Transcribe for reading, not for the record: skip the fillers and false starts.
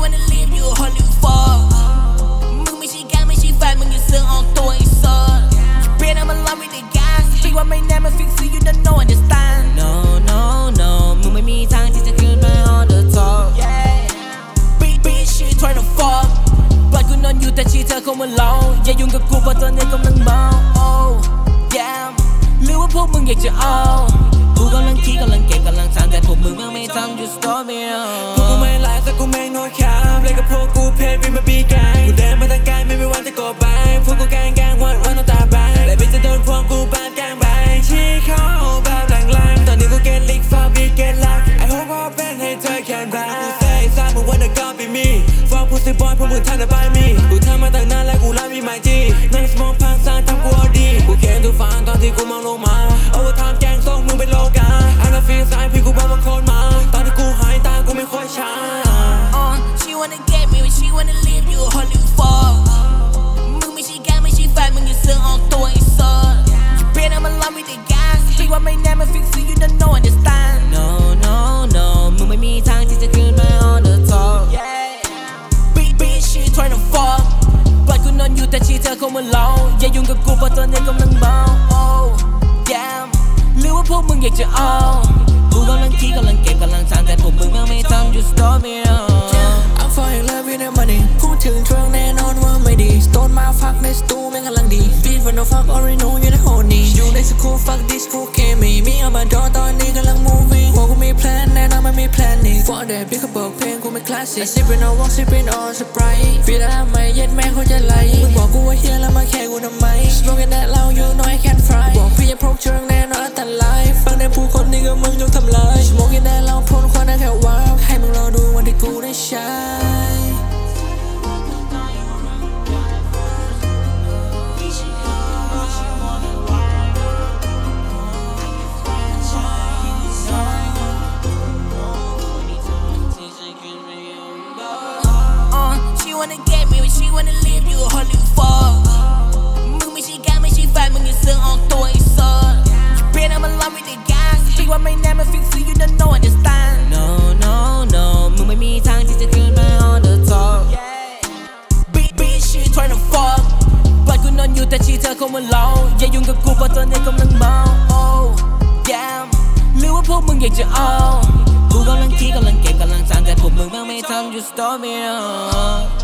wanna leave you holy fuck มึงไม่ใช่แกไม่ใช่แฟนมึงอย่าเสือกออกตัวไอ้สัส You been I'm in love with the gas คิดว่าไม่แน่มัน fix you don't know understand No no no มึงไม่มีทางที่จะขึ้นมา on the top Bitch she trying to fuck ปล่อยกูนอนอยู่แต่ชีเธอคงมาเล่าอย่ายุ่งกับกูเพราะตอนนี้กำลังเมา Oh yeah หรือว่าพวกมึงอยากจะเอากูกำลังคิดกำลังเก็บกำลังทำแต่พวกมึงไม่ทำ You stop me พวกกูไม่ไลฟ์แต่กูไม่โน้ตข่าวเลยกับพวกกูเพจวินมาปีกายกูเดินมาตั้งไกลไม่มีวันจะโกรธไปพวกกูแกล้งวันต้องตาบายและพี่จะโดนพวกกูปาดแกล้งไปชี้เข้าแบบหลังๆตอนนี้กูเกณฑ์ลิกฟ้าบีเกณฑ์ลัก I hope ว่าเป็นให้เธอแค่ไหนกูเซ่ซ่ามึงวันเดอร์ก็เป็นมีฟังพูดสิบอยพวกมึงทำแต่ไปมีกูทำมาตั้งนานแล้วกูรับมีไมจีนั่งสมองพังสร้างทำกูเอาดีกูเขียนทุกฝันตอนที่กูมองลงมาเอาไว้ทำแกงส่งมึงเป็นโลกาอันนั้นฟีลสายพี่กูบอกว่าโคตรมาตอนที่กูหายตากูไม่ค่อยช้า She wanna get me but she wanna leave you holy fuck มึงไม่ใช่แกไม่ใช่แฟนมึงอย่าเสือกออกตัวไอ้สัส You been I'm in love with the gas คิดว่าไม่แน่มัน fix you don't know understand No no no มึงไม่มีทางที่จะขึ้นมา on the top Bitch she trying to fuck ปล่อยกูนอนอยู่แต่ชีเธอคงมาเล่าอย่ายุ่งกับกูเพราะตอนนี้กำลังเมา Oh yeah หรือว่าพวกมึงอยากจะเอากูกำลังคิดกำลังเก็บกำลังทำแต่พวกมึงไม่ทำ You stop me I'm falling in love with the money พูดถึงทวงแน่นอนว่าไม่ดี Stone มาฟักในสตูแม่งกำลังดี Beat when no fuck already know you the whole need อยู่ในสกู๊ป fuck this school came me มีเอามาดอตอนนี้กำลัง moving พวกกูมี plan แน่นอนมันมี planning For that พี่เขาบอกเพลงกูไม่ classic I sipping on walk sipping on Sprite Feel that ไม่เย็ดแม่เขาจะไล่มึงบอกกูว่าเฮียแล้วมาแค่กูทำไม Smoking that loud you know I can't fry บอกพี่จะพกเชิงแน่นอนอันตรายฟังในผู้คนนี่ก็มึงจงทำลาย Smoking that loud พ่นควันแค่ว้าวให้มึงรอดูวันที่กูได้ใช้ She wanna get me but she wanna leave you holy fuck มึงไม่ใช่แกไม่ใช่แฟนมึงอย่าเสือกออกตัวไอ้สัส You been I'm in love with the gas คิดว่าไม่แน่มัน fix you don't know understand No no no มึงไม่มีทางที่จะขึ้นมา on the top Bitch she trying to fuck ปล่อยกูนอนอยู่แต่ชีเธอคงมาเล่าอย่ายุ่งกับกูเพราะตอนนี้กำลังเมา Oh yeah หรือว่าพวกมึงอยากจะเอากูกำลังคิดกำลังเก็บกำลังทำแต่พวกมึงไม่ทำ You stop me